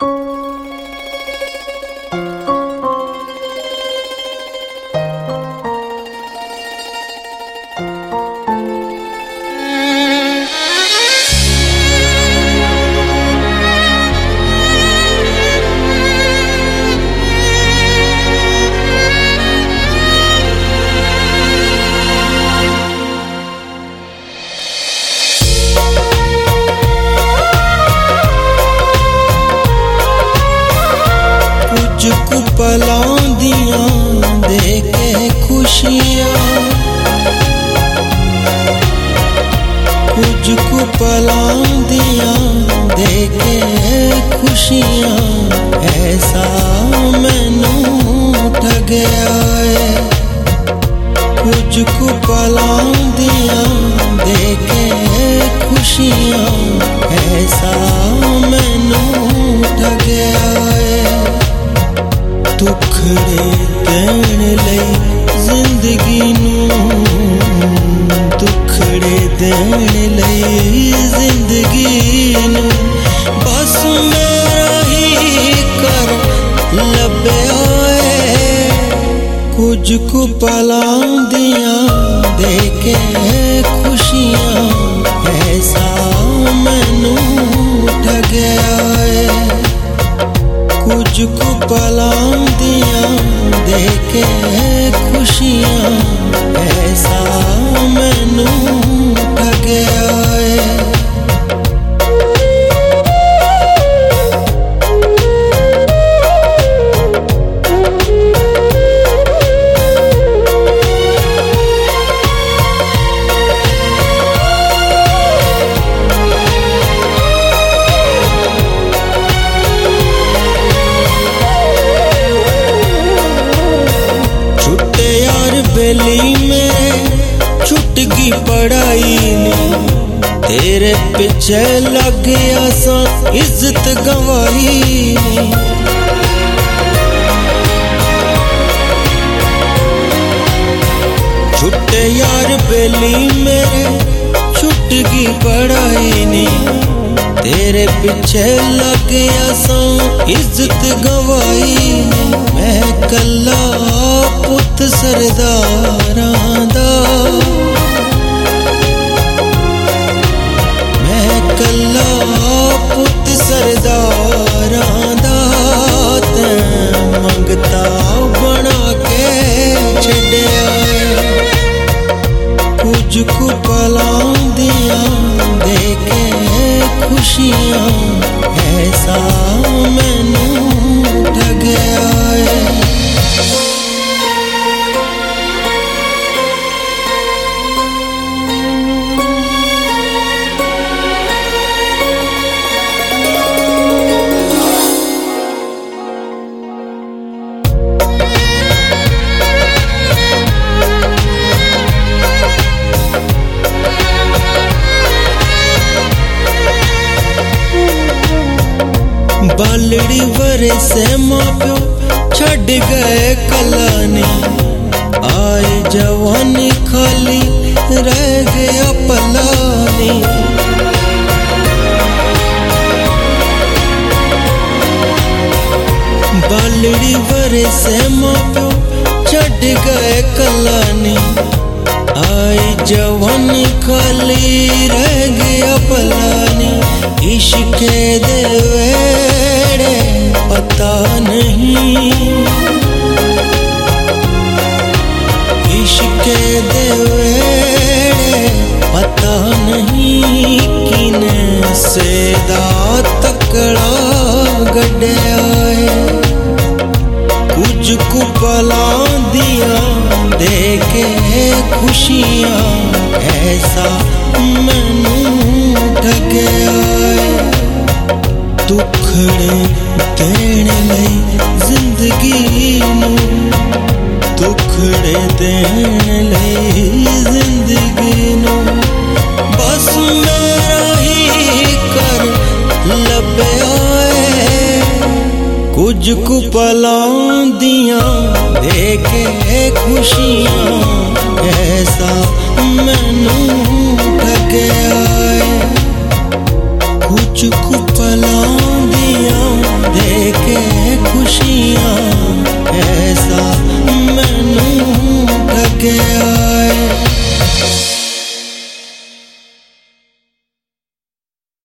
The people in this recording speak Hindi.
कुछ पलां दियां दे के खुशियां, कुछ पलां दियां दे के खुशियां, ऐसा मैनू ठगया है। कुछ पलां दियां दे के खुशियां, ऐसा मैनू ठगया है। दुखड़े देण लई जिंदगी नूं, दुखड़े देण लई जिंदगी नूं, बस मेरा ही कर लभया है। कुछ पलां दियां दे के खुशियां, ऐसा मैनू ठगया है। कुछ पलां दियां दे के खुशियां, ऐसा मैनू ठगया है। बेली में छुट गई पढ़ाई ने, तेरे पीछे लग गया सा इज्जत गवाई ने। छुट्टे यार बेली मेरे छुट गई पढ़ाई ने, तेरे पीछे लग गया सा इज्जत गवाई ने। मैं कल्ला पुत सरदारां दा, मैं कल्ला पुत सरदारां दा, तैं मंगता बना के छड्या है। कुछ पलां दियां दे के खुशियां, ऐसा मैनू ठगया है। बालड़ी वरे से माँ प्यो छड़ गए कलाने, आए जवानी खाली रह गया पलाने। बालड़ी वरे से माँ प्यो छड़ गए कलाने, आई जवानी खाली रह गया पलाने। इश्क दे वेड़े पता नहीं, इश्क दे वेड़े पता नहीं, किने सेदा तकड़ा गड्ढया है। कुछ पलां दियां दे के खुशियां, ऐसा मैनू ठगया है। दुखड़े देण लई जिंदगी नूं, दुखड़े देण लई जिंदगी नूं, बस मेरा ही कर लभया है। कुछ पलां दियां दे के खुशियां, ऐसा मैनू ठगया है। कुछ पलां